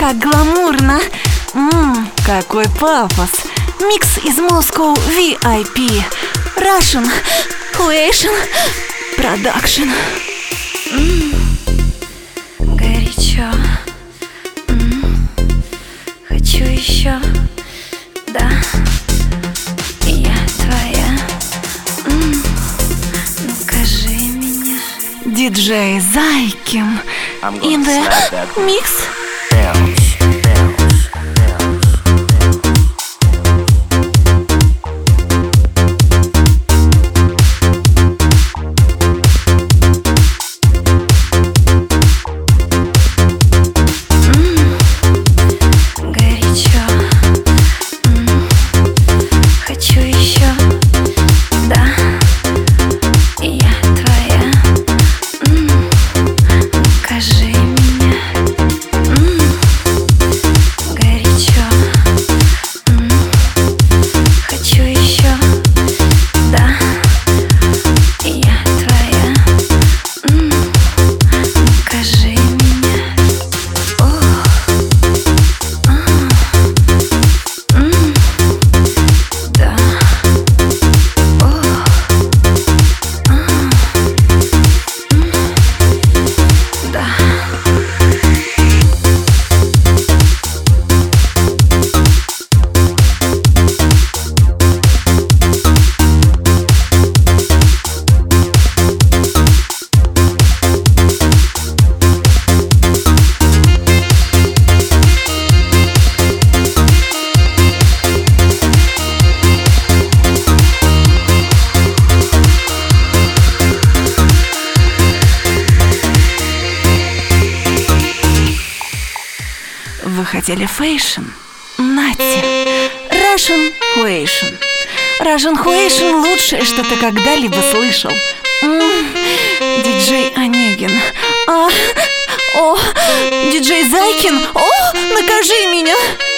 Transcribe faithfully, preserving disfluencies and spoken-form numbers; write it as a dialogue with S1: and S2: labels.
S1: как гламурно. Ммм, какой пафос. Микс из Moscow ви ай пи Russian Huation Production. М-м, горячо. М-м, хочу еще. Да, я твоя. М-м, ну скажи меня. Диджей Зайкин in the mix. Вы хотели фейшн? Нате! Russian Huation. Russian Huation — лучшее, что ты когда-либо слышал. М-м, диджей Онегин. А, о, диджей Зайкин. О, накажи меня!